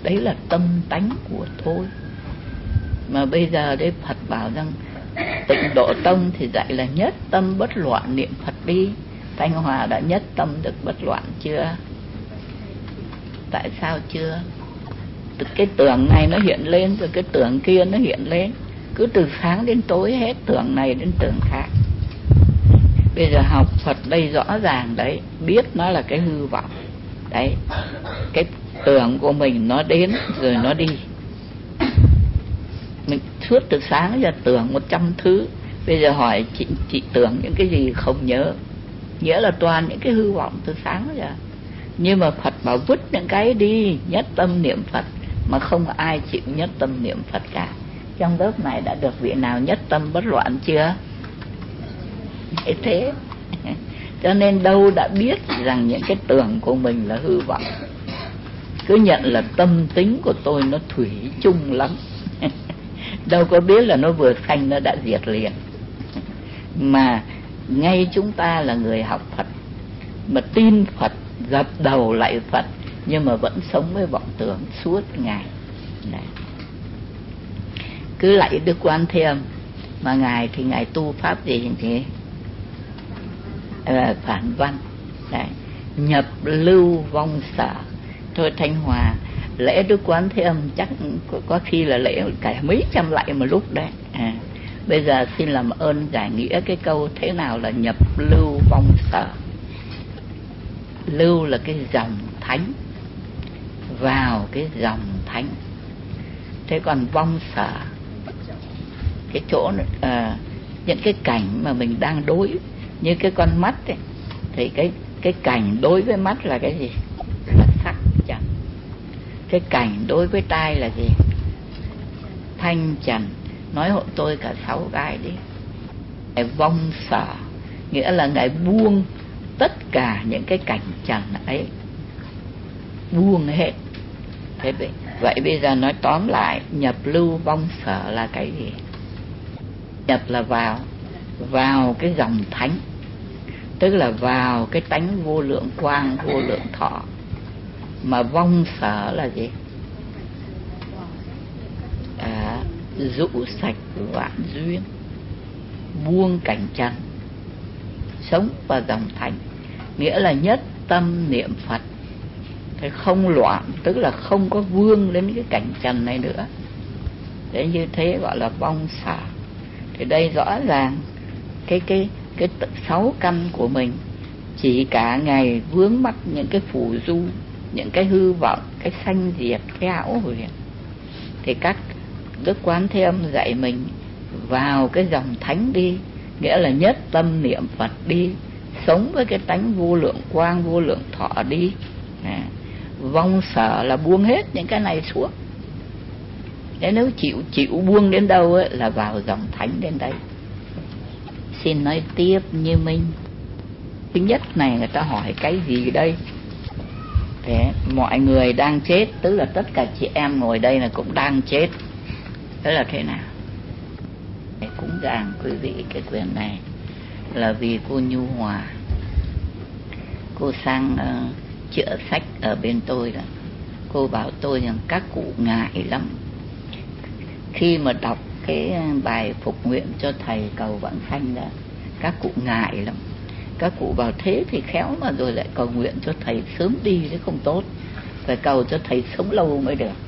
Đấy là tâm tánh của tôi. Mà bây giờ đấy Phật bảo rằng Tịnh Độ Tông thì dạy là nhất tâm bất loạn niệm Phật đi. Thanh Hòa đã nhất tâm được bất loạn chưa? Tại sao chưa? Cái tưởng này nó hiện lên rồi cái tưởng kia nó hiện lên, cứ từ sáng đến tối hết tưởng này đến tưởng khác. Bây giờ học Phật đây rõ ràng đấy, biết nó là cái hư vọng. Đấy, cái tưởng của mình nó đến rồi nó đi. Mình suốt từ sáng giờ tưởng 100 thứ. Bây giờ hỏi chị tưởng những cái gì không nhớ, nghĩa là toàn những cái hư vọng từ sáng giờ. Nhưng mà Phật bảo vứt những cái đi, nhất tâm niệm Phật. Mà không ai chịu nhất tâm niệm Phật cả. Trong lớp này đã được vị nào nhất tâm bất loạn chưa? Thế cho nên đâu đã biết rằng những cái tưởng của mình là hư vọng, cứ nhận là tâm tính của tôi nó thủy chung lắm. Đâu có biết là nó vừa sanh nó đã diệt liền. Mà ngay chúng ta là người học Phật, mà tin Phật, dập đầu lạy Phật, nhưng mà vẫn sống với vọng tưởng suốt ngày. Đấy. Cứ lạy Đức Quan Thế Âm, mà Ngài thì Ngài tu pháp gì thế? Phản văn. Đấy. Nhập lưu vong sở. Thôi Thanh Hòa lễ Đức Quán Thế Âm chắc có khi là lễ cả mấy trăm lạy một lúc đấy. Bây giờ xin làm ơn giải nghĩa cái câu thế nào là nhập lưu vong sở. Lưu là cái dòng thánh, vào cái dòng thánh. Thế còn vong sở, cái chỗ những cái cảnh mà mình đang đối, như cái con mắt ấy, thì cái cảnh đối với mắt là cái gì? Là sắc trần. Cái cảnh đối với tai là gì? Thanh trần. Nói hộ tôi cả 6 cái đi. Ngài vong sở, nghĩa là Ngài buông tất cả những cái cảnh trần ấy, buông hết. Thế vậy bây giờ nói tóm lại, nhập lưu vong sở là cái gì? Nhập là vào cái dòng thánh, tức là vào cái tánh vô lượng quang, vô lượng thọ. Mà vong sở là gì? Dụ sạch vạn duyên, buông cảnh trần, sống vào dòng thánh, nghĩa là nhất tâm niệm Phật. Thế không loạn, tức là không có vương đến cái cảnh trần này nữa. Thế như thế gọi là vong sở. Thì đây rõ ràng cái 6 căn của mình chỉ cả ngày vướng mắc những cái phù du, những cái hư vọng, cái sanh diệt, cái hão huyền. Thì các Đức Quán Thế Âm dạy mình vào cái dòng thánh đi, nghĩa là nhất tâm niệm Phật đi, sống với cái tánh vô lượng quang, vô lượng thọ đi. Vong sở là buông hết những cái này xuống. Thế nếu chịu buông đến đâu ấy, là vào dòng thánh đến đây. Xin nói tiếp như mình. Thứ nhất này người ta hỏi cái gì đây? Thế mọi người đang chết, tức là tất cả chị em ngồi đây là cũng đang chết. Thế là thế nào? Cũng giảng quý vị cái quyển này là vì cô Nhu Hòa. Cô sang chữa sách ở bên tôi đó. Cô bảo tôi rằng các cụ ngại lắm khi mà đọc cái bài phục nguyện cho thầy cầu vãng sanh đó. Các cụ ngại lắm. Các cụ bảo thế thì khéo mà rồi lại cầu nguyện cho thầy sớm đi thế không tốt, phải cầu cho thầy sống lâu mới được.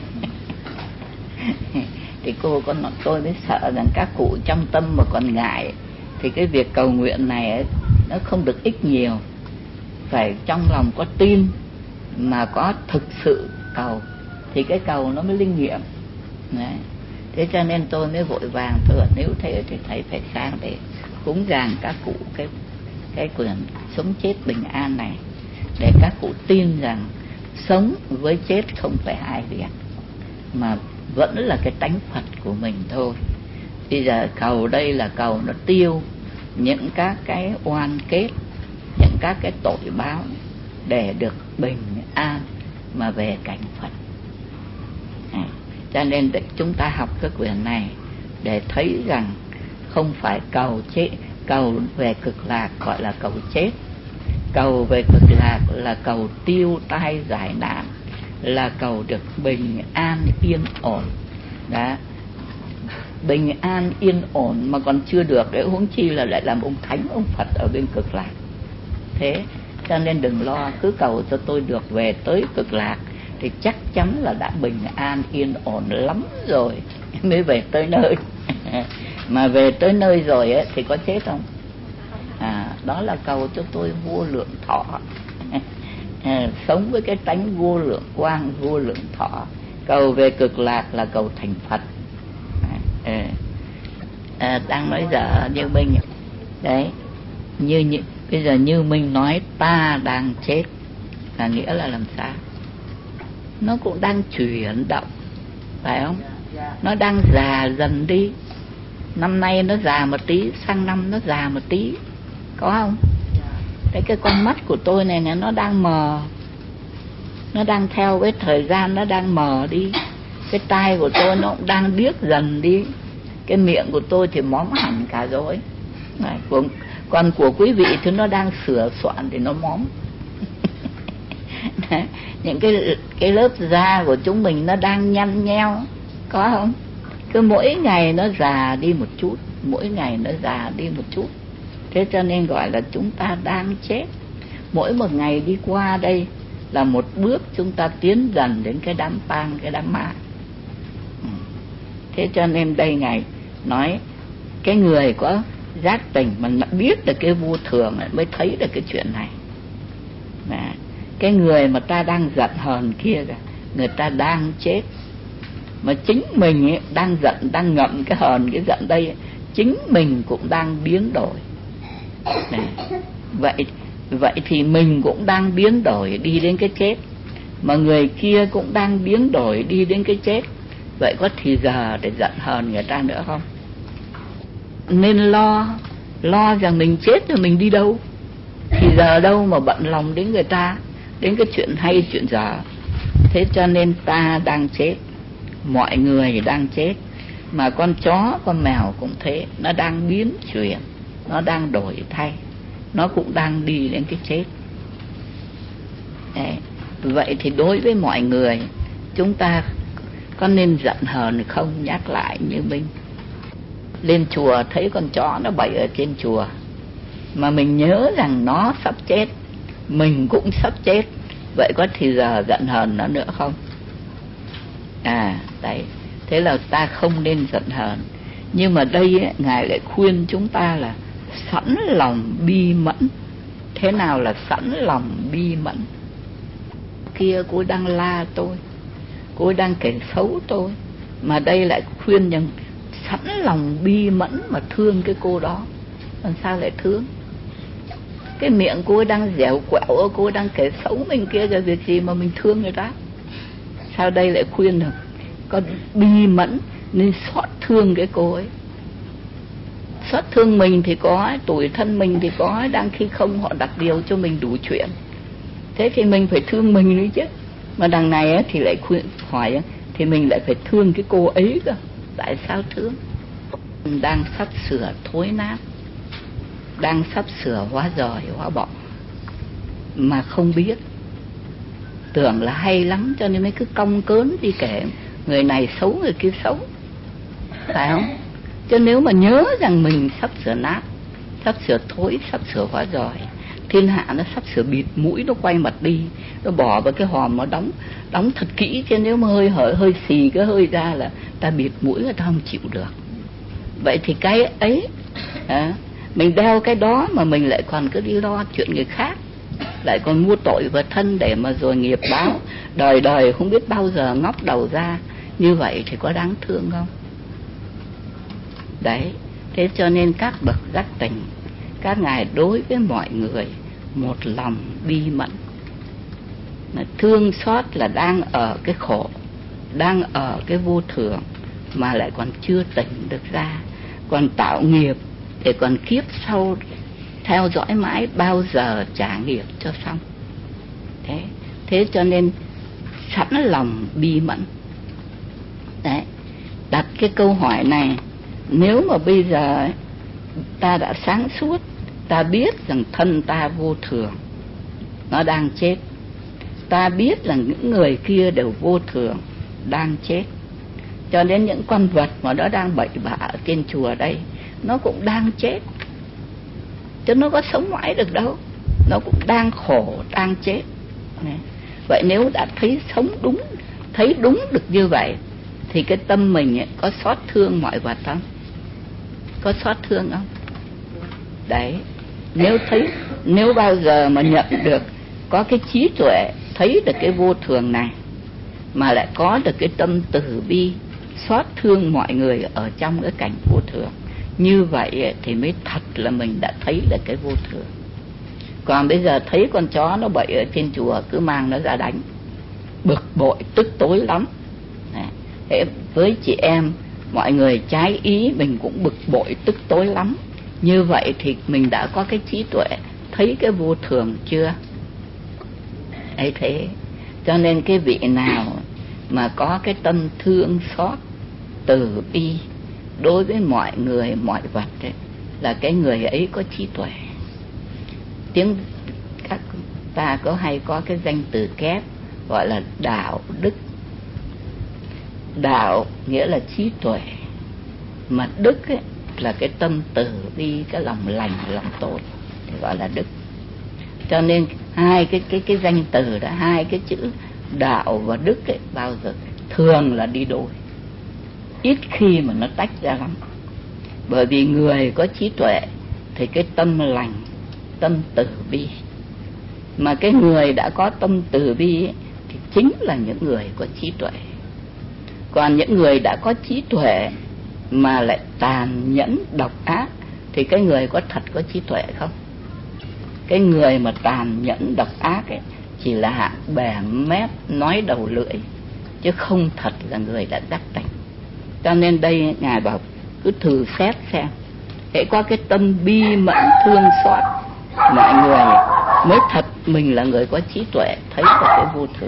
Thì tôi mới sợ rằng các cụ trong tâm mà còn ngại thì cái việc cầu nguyện này ấy, nó không được ích nhiều. Phải trong lòng có tin mà có thực sự cầu thì cái cầu nó mới linh nghiệm. Đấy. Thế cho nên tôi mới vội vàng tôi bảo nếu thế thì thầy phải sang để cúng dường các cụ cái quyển sống chết bình an này, để các cụ tin rằng sống với chết không phải hai việc, mà vẫn là cái tánh Phật của mình thôi. Bây giờ cầu đây là cầu nó tiêu những các cái oan kết, những các cái tội báo, để được bình an mà về cảnh Phật. Cho nên chúng ta học cái quyển này để thấy rằng không phải cầu chết, cầu về cực lạc gọi là cầu chết, cầu về cực lạc là cầu tiêu tai giải nạn, là cầu được bình an yên ổn. Đó, bình an yên ổn mà còn chưa được đấy, huống chi là lại làm ông thánh ông Phật ở bên cực lạc. Thế cho nên đừng lo, cứ cầu cho tôi được về tới cực lạc thì chắc chắn là đã bình an yên ổn lắm rồi mới về tới nơi. Mà về tới nơi rồi ấy, thì có chết không? Đó là cầu cho tôi vô lượng thọ. Sống với cái tánh vô lượng quang, vô lượng thọ. Cầu về cực lạc là cầu thành Phật. Đang nói giờ như mình đấy, như bây giờ như mình nói ta đang chết là nghĩa là làm sao? Nó cũng đang chuyển động, phải không? Nó đang già dần đi. Năm nay nó già một tí, sang năm nó già một tí, có không? Đấy, cái con mắt của tôi này nó đang mờ, nó đang theo cái thời gian nó đang mờ đi. Cái tai của tôi nó cũng đang điếc dần đi. Cái miệng của tôi thì móm hẳn cả rồi. Còn của quý vị thì nó đang sửa soạn thì nó móm. Những cái lớp da của chúng mình nó đang nhăn nheo, có không? Cứ mỗi ngày nó già đi một chút, mỗi ngày nó già đi một chút. Thế cho nên gọi là chúng ta đang chết. Mỗi một ngày đi qua đây là một bước chúng ta tiến dần đến cái đám tang, cái đám ma. Thế cho nên đây Ngài nói cái người có giác tình mà biết được cái vô thường mới thấy được cái chuyện này. Cái người mà ta đang giận hờn kia kìa, người ta đang chết. Mà chính mình ấy, đang giận, đang ngậm cái hờn, cái giận đây ấy, chính mình cũng đang biến đổi. Vậy thì mình cũng đang biến đổi đi đến cái chết, mà người kia cũng đang biến đổi đi đến cái chết. Vậy có thì giờ để giận hờn người ta nữa không? Nên lo rằng mình chết rồi mình đi đâu, thì giờ đâu mà bận lòng đến người ta, đến cái chuyện hay chuyện dở. Thế cho nên ta đang chết, mọi người đang chết, mà con chó con mèo cũng thế, nó đang biến chuyển, nó đang đổi thay, nó cũng đang đi đến cái chết. Đấy. Vậy thì đối với mọi người, chúng ta có nên giận hờn không? Nhắc lại như mình lên chùa thấy con chó nó bậy ở trên chùa, mà mình nhớ rằng nó sắp chết, mình cũng sắp chết, vậy có thì giờ giận hờn nó nữa không? Đấy, thế là ta không nên giận hờn. Nhưng mà đây ấy, Ngài lại khuyên chúng ta là sẵn lòng bi mẫn. Thế nào là sẵn lòng bi mẫn? Kia cô đang la tôi, cô đang kể xấu tôi, mà đây lại khuyên rằng sẵn lòng bi mẫn mà thương cái cô đó. Làm sao lại thương? Cái miệng cô đang dẻo quẹo, cô đang kể xấu mình kia, rồi việc gì mà mình thương người ta? Sao đây lại khuyên được có bi mẫn nên xót thương cái cô ấy? Xót thương mình thì có, tủi thân mình thì có, đang khi không họ đặt điều cho mình đủ chuyện. Thế thì mình phải thương mình đi chứ. Mà đằng này ấy, thì lại khuyên hỏi thì mình lại phải thương cái cô ấy cơ. Tại sao thương? Đang sắp sửa thối nát, đang sắp sửa hóa rời hóa bỏ, mà không biết, tưởng là hay lắm cho nên mới cứ cong cớn đi kể người này xấu người kia xấu, phải không? Chứ nếu mà nhớ rằng mình sắp sửa nát, sắp sửa thối, sắp sửa hóa rời, thiên hạ nó sắp sửa bịt mũi, nó quay mặt đi, nó bỏ vào cái hòm, nó đóng thật kỹ, chứ nếu mà hơi xì cái hơi ra là ta bịt mũi, người ta không chịu được. Vậy thì cái ấy mình đeo cái đó mà mình lại còn cứ đi lo chuyện người khác, lại còn mua tội vào thân để mà rồi nghiệp báo đời đời không biết bao giờ ngóc đầu ra. Như vậy thì có đáng thương không? Đấy, thế cho nên các bậc giác tình, các ngài đối với mọi người một lòng bi mẫn, thương xót là đang ở cái khổ, đang ở cái vô thường mà lại còn chưa tỉnh được ra, còn tạo nghiệp để còn kiếp sau theo dõi mãi, bao giờ trả nghiệp cho xong. Thế cho nên sẵn lòng bi mẫn. Đấy, đặt cái câu hỏi này, nếu mà bây giờ ta đã sáng suốt, ta biết rằng thân ta vô thường, nó đang chết, ta biết là những người kia đều vô thường, đang chết. Cho nên những con vật mà nó đang bậy bạ ở trên chùa đây, nó cũng đang chết, chứ nó có sống mãi được đâu. Nó cũng đang khổ, đang chết. Vậy nếu đã thấy sống đúng, thấy đúng được như vậy, thì cái tâm mình ấy, có xót thương mọi vật không? Có xót thương không? Đấy. Nếu bao giờ mà nhận được, có cái trí tuệ thấy được cái vô thường này, mà lại có được cái tâm từ bi xót thương mọi người ở trong cái cảnh vô thường, như vậy thì mới thật là mình đã thấy được cái vô thường. Còn bây giờ thấy con chó nó bậy ở trên chùa, cứ mang nó ra đánh, bực bội tức tối lắm. Thế với chị em, mọi người trái ý mình cũng bực bội tức tối lắm. Như vậy thì mình đã có cái trí tuệ thấy cái vô thường chưa? Ấy thế. Cho nên cái vị nào mà có cái tâm thương xót từ bi đối với mọi người mọi vật ấy, là cái người ấy có trí tuệ. Tiếng các ta có hay có cái danh từ kép gọi là đạo đức. Đạo nghĩa là trí tuệ, mà đức ấy là cái tâm từ bi, cái lòng lành, lòng tốt, thì gọi là đức. Cho nên hai cái danh từ đó, hai cái chữ đạo và đức ấy, bao giờ thường là đi đôi, ít khi mà nó tách ra lắm. Bởi vì người có trí tuệ thì cái tâm lành, tâm từ bi, mà cái người đã có tâm từ bi ấy, thì chính là những người có trí tuệ. Còn những người đã có trí tuệ mà lại tàn nhẫn độc ác, thì cái người có thật có trí tuệ không? Cái người mà tàn nhẫn độc ác ấy chỉ là hạng bè mép nói đầu lưỡi, chứ không thật là người đã giác tỉnh. Cho nên đây Ngài bảo cứ thử xét xem, hễ có cái tâm bi mẫn thương xót mọi người mới thật mình là người có trí tuệ, thấy được cái vô thường.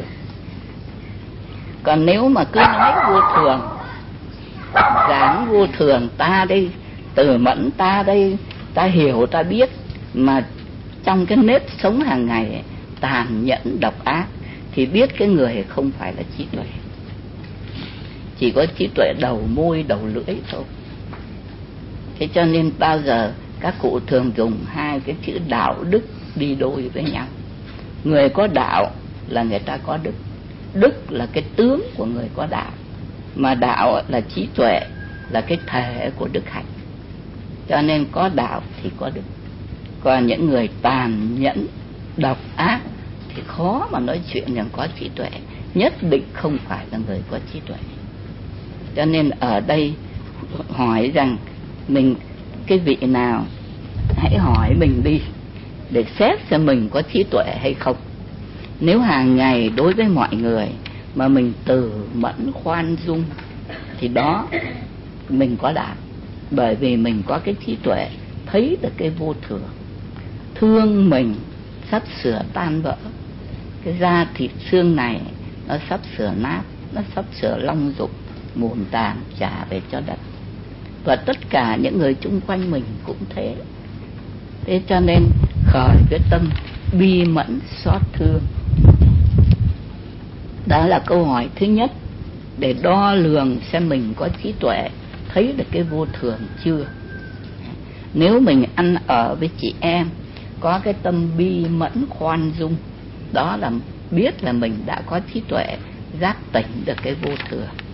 Còn nếu mà cứ nói vô thường, dáng vô thường, ta đây từ mẫn, ta đây ta hiểu ta biết, mà trong cái nếp sống hàng ngày ấy, tàn nhẫn độc ác, thì biết cái người không phải là trí tuệ, chỉ có trí tuệ đầu môi đầu lưỡi thôi. Thế cho nên bao giờ các cụ thường dùng hai cái chữ đạo đức đi đôi với nhau. Người có đạo là người ta có đức, đức là cái tướng của người có đạo, mà đạo là trí tuệ, là cái thể của đức hạnh. Cho nên có đạo thì có đức. Còn những người tàn nhẫn độc ác thì khó mà nói chuyện rằng có trí tuệ, nhất định không phải là người có trí tuệ. Cho nên ở đây hỏi rằng mình, cái vị nào hãy hỏi mình đi, để xét xem mình có trí tuệ hay không. Nếu hàng ngày đối với mọi người mà mình từ mẫn khoan dung, thì đó mình có đạo. Bởi vì mình có cái trí tuệ thấy được cái vô thường, thương mình sắp sửa tan vỡ, cái da thịt xương này nó sắp sửa nát, nó sắp sửa long dục mùn tàn trả về cho đất. Và tất cả những người chung quanh mình cũng thế. Thế cho nên khởi cái tâm bi mẫn xót thương. Đó là câu hỏi thứ nhất, để đo lường xem mình có trí tuệ thấy được cái vô thường chưa. Nếu mình ăn ở với chị em có cái tâm bi mẫn khoan dung, đó là biết là mình đã có trí tuệ giác tỉnh được cái vô thường.